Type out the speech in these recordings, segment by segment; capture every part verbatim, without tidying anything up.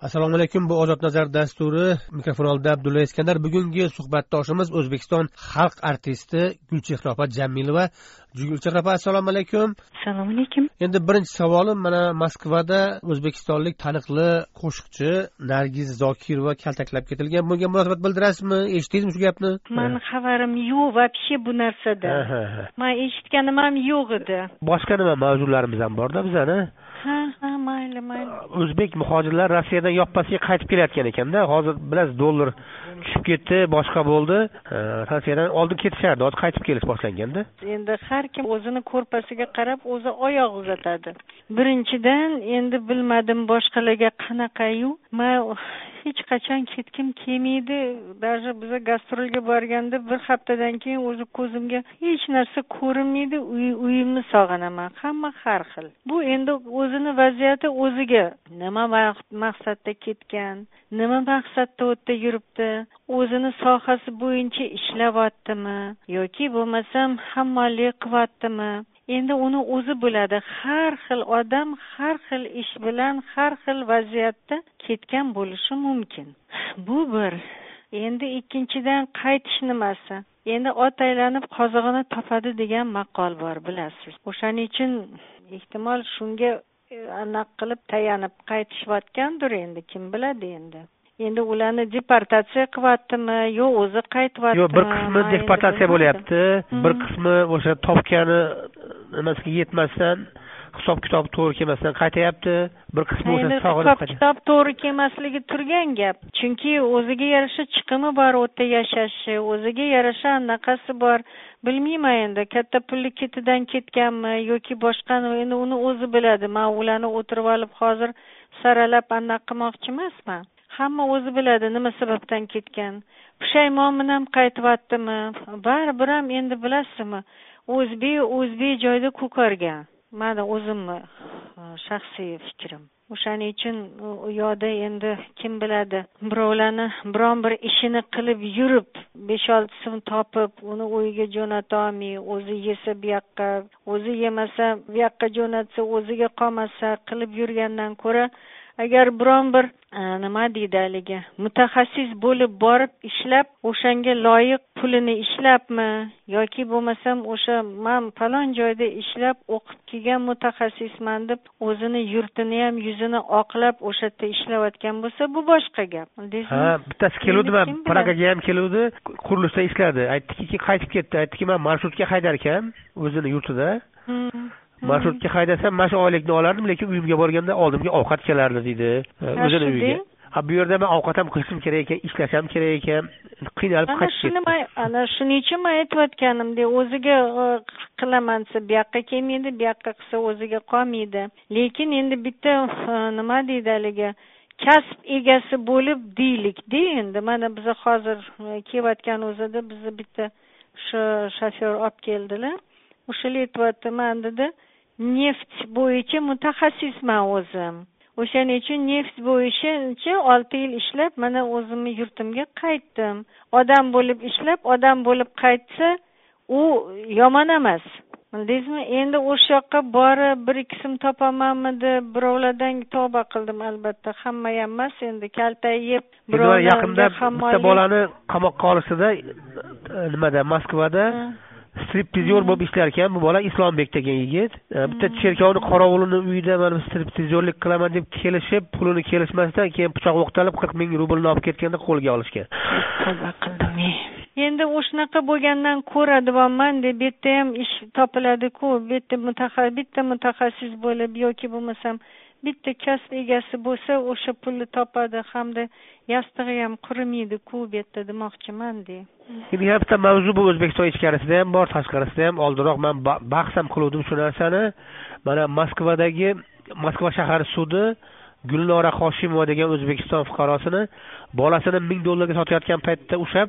Assalomu alaykum. Bu Ozod Nazar dasturi. Mikrofon oldida Abdulla Iskandar. Bugungi suhbatdoshimiz O'zbekiston xalq artisti Gulchehra opa Jamilova. Gulchehra opa, assalomu alaykum. Assalomu alaykum. Endi birinchi savolim, mana Moskvada o'zbekistonlik taniqli qo'shiqchi Nargiz Zokirova kaltaklab ketilgan. Bunga munosabat bildirasizmi? Eshitdingizmi shu gapni? Meni xabarim yo'q вообще bu narsada. Men eshitganim ham yo'q edi. Boshqa nima mavzularimiz ham bor-da bizani. Ha, ha, mayli, mayli. O'zbek muhojirlar Rossiyadan yoppasiga qaytib kelayotgan ekanda. Hozir bilasiz, dollar tushib ketdi, boshqa bo'ldi. Rossiyadan oldin ketishardi, hozir qaytib kelish boshlanganda. Endi har kim o'zini ko'rpasiga qarab o'zi oyoq uzatadi. Birinchidan, endi bilmadim boshqalarga qanaqayu. Men hech qachon ketgim kelmaydi. Даже biz gastrolga borganda bir haftadan keyin o'zi ko'zimga hech narsa ko'rinmaydi. Uyimni sog'inaman. Hamma har xil. Bu endi o'zini vaziyati o'ziga. Nima maqsadda ketgan, nima maqsadda u yerda yuribdi, o'zini sohasi bo'yicha ishlayaptimi yoki bo'lmasam hammonlik qilyaptimi? Endi uni o'zi biladi. Har xil odam har xil ish bilan har xil vaziyatda ketgan bo'lishi mumkin. Bu bir. Endi ikkinchidan qaytish nimasi? Endi ot aylanib qozig'ini topadi degan maqol bor, bilasiz. O'shaning uchun ehtimol shunga aniq qilib tayanib qaytishayotgandir, endi kim biladi endi. Endi ularni deportatsiya qilyaptimi yo o'zi qaytyaptimi? Yo'q, bir qismi deportatsiya bo'lyapti, bir qismi o'sha topgani nimasiga yetmasdan, hisob kitob to'g'ri kelmasdan qaytayapti, bir qismi o'sha sog'inib qaytayapti. Hisob kitob to'g'ri kelmasligi turgan gap. Chunki o'ziga yarasha chiqimi bor, u yerda yashashi, o'ziga yarasha anaqasi bor. Bilmayman endi katta pulli ketidan ketganmi yoki boshqa, endi uni o'zi biladi. Men ularni o'tirib olib hozir saralab anaqa qilmoqchi emasman. Hamma o'zi biladi nima sababdan ketgan. Pushaymonmi ham qaytyaptimi? Baribir ham endi bilasizmi, o'zbek o'zbek joyda ko'kargan. Meni o'zimni shaxsiy fikrim. O'shaning uchun u yo'da endi kim biladi, birovlarni biron bir ishini qilib yurib, besh olti so'm topib, uni uyiga jo'nata olmay, o'zi yesa bu yoqqa, o'zi yemasa bu yoqqa jo'natsa, o'ziga qolmasa qilib yurgandan ko'ra, agar biron bir nima deydi haligi, mutaxassis bo'lib borib ishlab, o'shanga loyiq pulini ishlabmi yoki bo'lmasam o'sha men falon joyda ishlab o'qib kelgan mutaxassisman deb o'zini yurtini ham yuzini oqlab o'sha yerda ishlayotgan bo'lsa, bu boshqa gap. Ha, bittasi keluvdi, men Pragaga ham keluvdi, qurilishda ishladi. Aytdiki, qaytib ketdi. Aytdiki, men marshrutga haydar ekan o'zini yurtida. Marshrutga haydasam, mana shu oylikni olardim, lekin uyimga borganda oldimga ovqat kelardi dedi. O'zini uyiga. Ha, bu yerda men ovqat ham qilishim kerak ekan, ishlashim kerak ekan. Qiynalib qaytib ketdi. Ana shuning uchun men aytayotganimda, o'ziga qilamansa bu yoqqa kelmaydi, bu yoqqa qilsa o'ziga qolmaydi. Lekin endi bitta nima deydi haligi, kasb egasi bo'lib deylik-da, endi mana biz hozir kelayotgan o'zida bizni bitta shu shofyor olib keldilar. O'shalar aytibdi, men dedi, neft bo'yicha mutaxassisman o'zim. O'shaning uchun neft bo'yicha olti yil ishlab, mana o'zimni yurtimga qaytdim. Odam bo'lib ishlab, odam bo'lib qaytsa, u yomon emas. Bildingizmi? Endi o'sha yoqqa borib bir ikki so'm topamanmidi, birovlardan tavba qildim albatta. Hamma ham emas, endi kaltay yeb, birovlar yaqinda bitta bolani qamoqqa olishdi-da, nimada, Moskvada striptizyor bo'lib ishlar ekan. Bu bola Islombek degan yigit. Bitta cherkovni qorovulini uyida men striptizyorlik qilaman deb kelishib, pulini kelishmasdan keyin pichoq o'qtalib qirq ming rublni olib ketganda qo'lga olishgan. Tavba qildim. Endi o'shnaqa bo'lgandan ko'ra deyapman, deb bu yerda ham ish topiladi-ku, bu yerda mutaxassis, bitta mutaxassis bo'lib yoki bo'lmasam bitta kasb egasi bo'lsa, o'sha pulni topadi hamda yastig'i ham qurimaydi-ku bu yerda demoqchiman-da. Endi ham bitta mavzu bu O'zbekiston ichkarisida ham bor, tashqarisida ham. Oldinroq men bahs ham qildim shu narsani. Mana Moskvadagi Moskva shahar sudi Gulnora Hoshimova degan O'zbekiston fuqarosini bolasini ming dollarga sotayotgan paytda ushlab,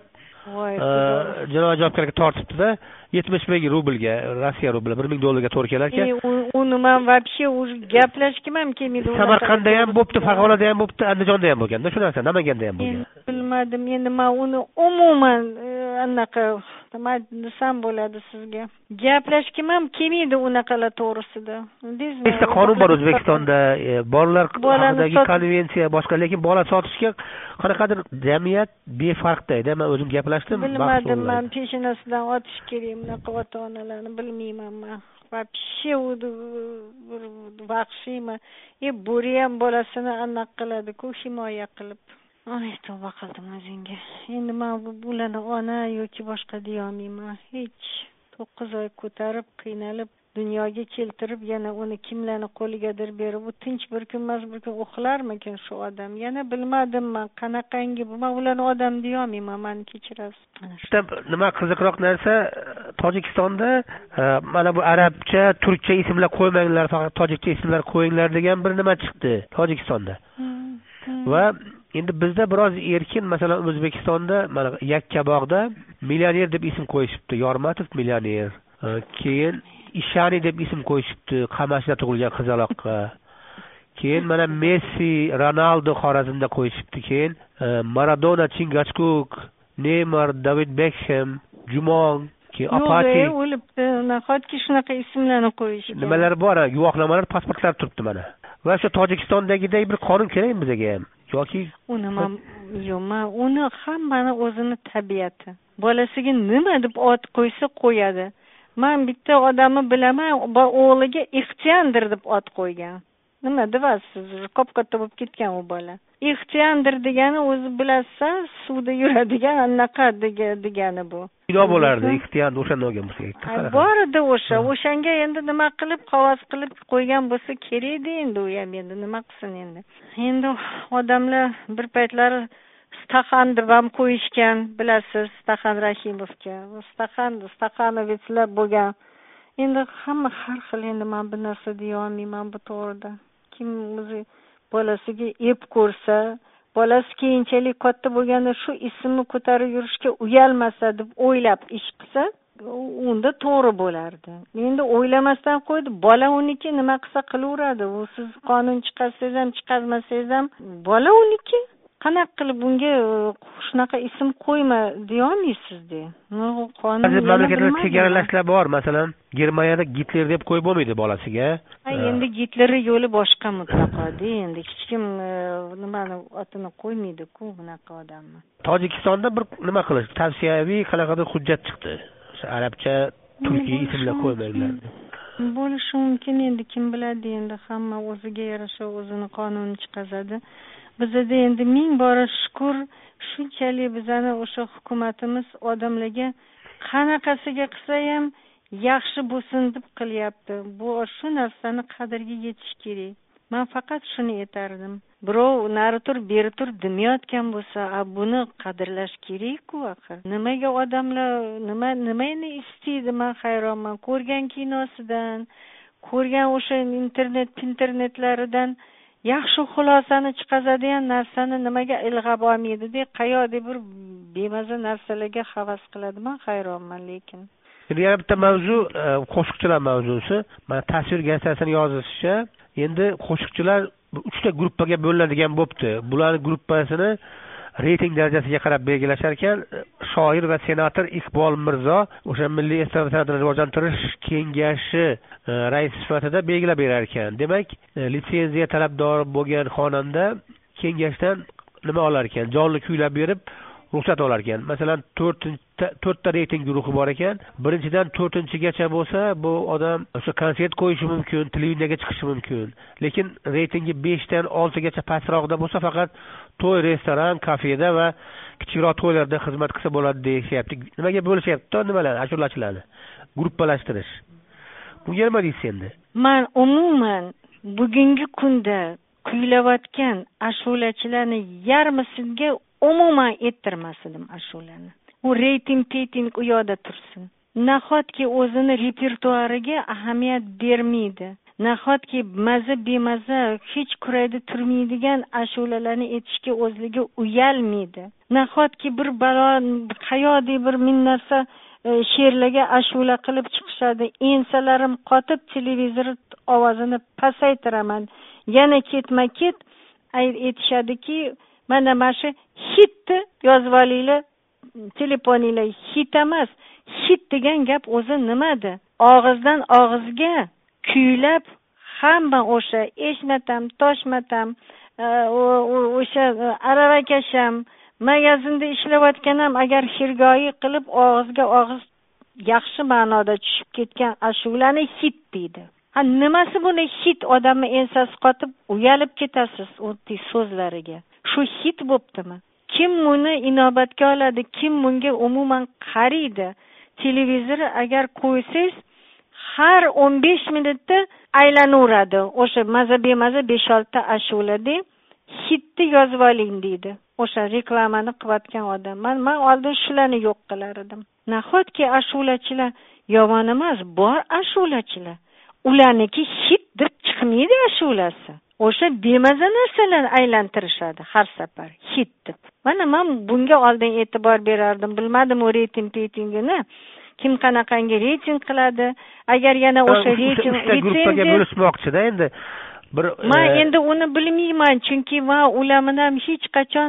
jinoiy javobgarlikka tortibdi-da, yetmish ming rublga, Rossiya rubli, bir ming dollarga to'g'ri kelar ekan. Uni men вообще gaplashkim ham kelmaydi. Samarqandda ham bo'pti, Farg'onada ham bo'pti, Andijonda ham bo'lganda shu narsa, Namanganda ham bo'lgan. Bilmadim, endi men uni umuman anaqa nima desam bo'ladi sizga? Gaplashgim ham kelmaydi unaqalar to'g'risida. Bildingizmi? Nechta qonun bor O'zbekistonda, e, bolalar haqidagi konvensiya boshqa, lekin bola sotishga qanaqadir jamiyat befarqda. Men o'zim gaplashdim. Bilmadim, men peshinasidan otish kerak bunaqa ota-onalarni, bilmayman men. Вообще bir vahshiymi? E, bo'ri ham bolasini anaqa qiladi-ku, himoya qilib. Ay, tavba qildim o'zingga. Endi men bularni ona yoki boshqa deya olmayman. Hech to'qqiz oy ko'tarib, qiynalib, dunyoga keltirib, yana uni kimlarning qo'ligadir berib, u tinch bir kunmas bir kun uxlarmikin shu odam? Yana bilmadim men qanaqangi bu. Men ularni odam deya olmayman, meni kechirasiz. Nima qiziqroq narsa, Tojikistonda mana bu arabcha, turkcha ismlar qo'ymanglar, faqat tojikcha ismlar qo'yinglar degan bir nima chiqdi Tojikistonda. Va endi bizda biroz erkin, masalan O'zbekistonda mana Yakkabog'da millioner deb ism qo'yishibdi, Yormatov millioner. Keyin Ishani deb ism qo'yishibdi, Qamashda tug'ilgan qizaloqqa. Keyin mana Messi, Ronaldo Xorazmda qo'yishibdi. Keyin Maradona, Chingachgook, Neymar, David Beckham, Jumong, keyin Apati. Yo'q, o'libdi. Nahotki shunaqa ismlarni qo'yishgan. Nimalar bor? Guvohnomalar, pasportlar turibdi mana. Va shu Tojikistondagidek bir qonun kerakmi bizga ham? Yoki uni men yo'qman, uni hammani o'zini tabiati. Bolasiga nima deb ot qo'ysa qo'yadi. Men bitta odamni bilaman, o'g'liga Ixtiyandir deb ot qo'ygan. Nima deyapsiz? Qop-katta bo'lib ketgan u bola. Ixtiyandir degani o'zi bilasiz, suvda yuradigan anaqa degani bu. Kino bo'lardi, Ixtiyan o'shanda olgan bo'lsa. Bor edi o'sha. O'shanga endi nima qilib, qog'oz qilib qo'ygan bo'lsa kerak endi u ham endi nima qilsin endi. Endi odamlar bir paytlar Staxan deb ham qo'yishgan, bilasiz, Staxan Rahimovga. Staxan, Staxanovitlar bo'lgan. Endi hamma har xil, endi men bu narsa deya olmayman bu to'g'rida. Kim o'zi bolasiga ep ko'rsa, bolasi keyinchalik katta bo'lganda shu ismni ko'tarib yurishga uyalmasa deb o'ylab ish qilsa, unda to'g'ri bo'lardi. Endi o'ylamasdan qo'ydi, bola uniki, nima qilsa qilaveradi. U siz qonun chiqarsangiz ham, chiqarmasangiz ham bola uniki. Qanaqa qilib bunga shunaqa ism qo'yma deya olmaysiz-da. Qonun mamlakatlarda chegaralashlar bor. Masalan, Germaniyada Gitler deb qo'yib bo'lmaydi bolasiga. Ha, endi Gitlerning yo'li boshqa mutlaqo-da. Endi hech kim nimani otini qo'ymaydi-ku bunaqa odamni. Tojikistonda bir nima qilish, tavsiyaviy qanaqadir hujjat chiqdi. O'sha arabcha, turkiy ismlar qo'ymanglar. Bo'lishi mumkin, endi kim biladi, endi hamma o'ziga yarasha o'zini qonunini chiqazadi. Bizda endi ming bora shukr, shunchalik bizani o'sha hukumatimiz odamlarga qanaqasiga qilsa ham yaxshi bo'lsin deb qilyapti. Bu shu narsani qadriga yetish kerak. Men faqat shuni aytardim. Birov nari tur, beri tur demayotgan bo'lsa, buni qadrlash kerak-ku axir. Nimaga odamlar nima nimani istaydi? Men hayronman. Ko'rgan kinosidan, ko'rgan o'sha internet internetlaridan yaxshi xulosani chiqazadigan narsani nimaga ilg'ab olmaydi deb qayoqda bir bemaza narsalarga havas qiladi. Men hayronman lekin. Yana bitta mavzu, qo'shiqchilar mavzusi. Mana tasvir gazetasining yozishicha, endi qo'shiqchilar uchta gruppaga bo'linadigan bo'pti. Bularning gruppasini reyting darajasiga qarab belgilashar ekan, shoir va senator Iqbol Mirzo o'sha Milliy estradani rivojlantirish kengashi rais sifatida belgilab berar ekan. Demak, litsenziya talabdor bo'lgan xonanda kengashdan nima olar ekan? Jonli kuylab berib ruxsat olar ekan. Masalan, to'rtta reyting guruhi bor ekan. Birinchidan to'rtinchigacha bo'lsa, bu odam o'sha konsert qo'yishi mumkin, televideniyega chiqishi mumkin. Lekin reytingi beshdan oltigacha pastroqda bo'lsa, faqat to'y, restoran, kafeda va kichikroq to'ylarda xizmat qilsa bo'ladi deyishyapti. Nimaga bo'lishyapti? Nimalar? Ashulachilarni gruppalashtirish. Bunga nima deysiz endi? Men umuman bugungi kunda kuylayotgan ashulachilarni yarmisiga umuman ettirmasdim ashulani. U reyting peting u yoqda tursin. Nahotki o'zini repertuariga ahamiyat bermaydi. Nahotki maza bemaza hech kurayda turmaydigan ashulalarni aytishga o'zligi uyalmaydi. Nahotki bir balo qayoqda bir min narsa she'rlarga ashula qilib chiqishadi. Ensalarim qotib televizor ovozini pasaytiraman. Yana ketma-ket aytishadiki, mana mana shu hitni yozib olinglar, telefoninglar hit emas, hit degan gap o'zi nimadi? Og'izdan og'izga kuylab hamma o'sha eshmatam, toshmatam, o'sha aravakasham, magazinda ishlayotgan ham agar xirgoyi qilib og'izga og'iz yaxshi ma'noda tushib ketgan ashulani hit deydi. Ha, nimasi buni hit? Odamni ensasi qotib uyalib ketasiz o'ttiz so'zlariga. Shu hit bo'ptimi? Kim buni inobatga oladi? Kim bunga umuman qaraydi? Televizor agar qo'ysangiz, har o'n besh minutda aylanaveradi. O'sha maza bemaza besh olti ashulada hitni yozib oling deydi. O'sha reklamani qilayotgan odam. Men men oldin shularni yo'q qilar edim. Nahotki ashulachilar yomon emas, bor ashulachilar. Ularniki hit deb chiqmaydi ashulasi. O'sha bemaza narsalarni aylantirishadi har safar hit deb. Mana men bunga oldin e'tibor berardim. Bilmadim o reyting peytingini. Kim qanaqangi reyting qiladi? Agar yana o'sha reyting gruppaga bo'lishmoqchi-da endi. Bir men endi uni bilmayman, chunki men ular bilan hech qachon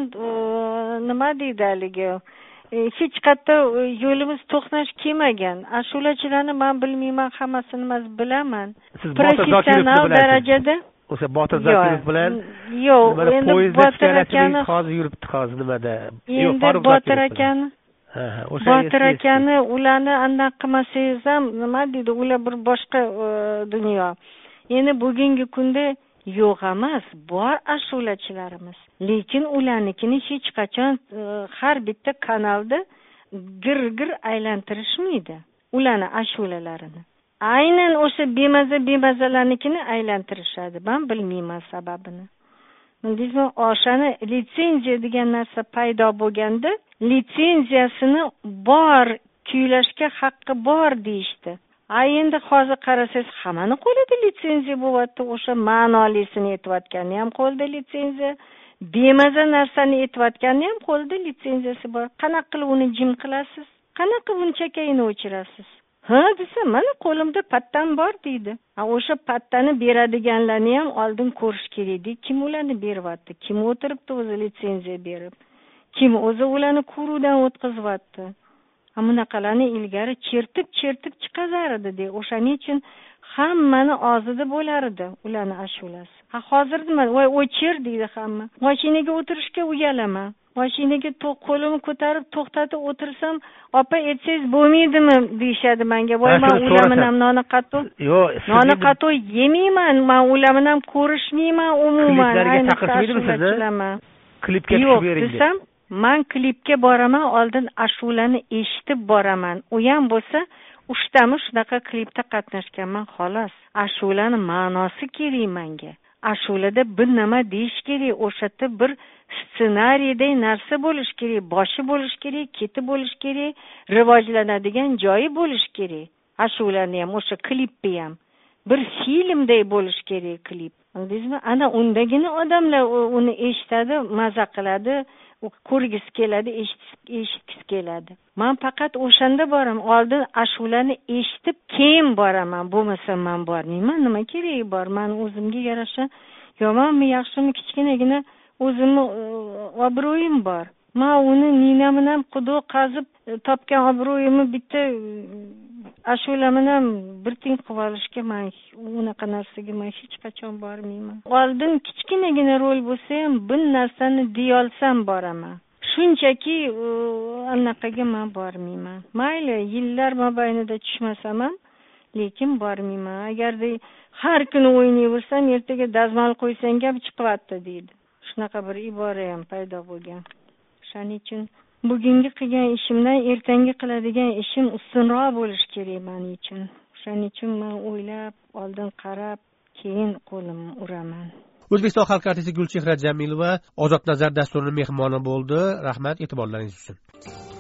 nima deydi haligi hech qayerda yo'limiz to'qnash kelmagan. Ashulachilarni men bilmayman, hammasini emas bilaman. Professional darajada. O'sha Botir Zokirov bilan yo'q, endi Botir akani hozir yuribdi hozir nimada? Yo'q, Botir akani. Ha, o'sha Botir akani ularni anaqa qilmasangiz ham nima deydi, ular bir boshqa dunyo. Endi bugungi kunda yo'q emas, bor ashulachilarimiz. Lekin ularnikini hech qachon har bitta kanalda gir-gir aylantirishmaydi. Ularni ashulalarini. Aynan o'sha bemaza bemazalarnikini aylantirishadi. Men bilmayman sababini. Bundizmi o'shani litsenziya degan narsa paydo bo'lganda, litsenziyasini bor kuylashga haqqi bor deyishdi. Ay endi hozir qarasangiz hammani qo'lida litsenziya bo'lyapti. O'sha ma'nolisini aytayotgani ham qo'lida litsenziya, bemaza narsani aytayotgani ham qo'lida litsenziyasi bor. Qanaqa qilib uni jim qilasiz? Qanaqa uni chakayini o'chirasiz? Ha desa, mana qo'limda pattan bor deydi. Ha, o'sha pattani beradiganlarni ham oldin ko'rish kerak. Kim ularni beryapti? Kim o'tiribdi o'zi litsenziya berib? Kim o'zi ularni ko'ruvdan o'tkazyapti? Bunaqalarni ilgari chertib-chertib chiqazar edi. O'shaning uchun hammani og'zida bo'lar edi ularni ashulasi. Ha, hozir nima? Voy, o'chir deydi hamma. Mashinaga o'tirishga uyalaman. Mashinaga qo'limni ko'tarib to'xtatib o'tirsam, opa aytsangiz bo'lmaydimi deyshadi menga. Voy, men ular bilan noni qatoq. Yo'q, noni qatoq yemayman. Men ular bilan ko'rishmayman umuman. Ayni taqirmaydimi sizni? Klipga tushib bering desam, men klipga boraman, oldin ashulani eshitib boraman. U ham bo'lsa, uchtami shunaqa klipda qatnashganman, xolos. Ashulani ma'nosi kerak menga. Ashulada bir nima deyish kerak, o'shatda bir ssenariyday narsa bo'lish kerak, boshi bo'lish kerak, keti bo'lish kerak, rivojlanadigan joyi bo'lish kerak. Ashulani ham, o'sha klipni ham bir filmday bo'lish kerak klip. Bildingizmi? Ana undagina odamlar uni eshitadi, maza qiladi, ko'rgisi keladi, eshitgisi keladi. Men faqat o'shanda boraman. Oldin ashulani eshitib, keyin boraman. Bo'lmasa men bormayman. Nima keragi bor? Men o'zimga yarasha yomonmi, yaxshimi, kichkinagina o'zimni obro'yim bor. Men uni nina bilan xudo qazib topgan obro'yimni bitta ashula bilan bir teng qilib olishga men unaqa narsaga men hech qachon bormayman. Oldin kichkinagina rol bo'lsa ham bir narsani deya olsam boraman. Shunchaki anaqaga men bormayman. Mayli, yillar mobaynida tushmasam ham, lekin bormayman. Agarda har kuni o'ynayversam, ertaga dazmol qo'ysang ham chiqyapti deydi. Shunaqa bir ibora ham paydo bo'lgan. Shuning uchun bugungi qilgan ishimdan ertangi qiladigan ishim ustunroq bo'lishi kerak men uchun. Shuning uchun men o'ylab, oldin qarab, keyin qo'lim uraman. O'zbekiston xalq artisti Gulchehra Jamilova Ozod nazar dasturining mehmoni bo'ldi. Rahmat e'tiborlaringiz uchun.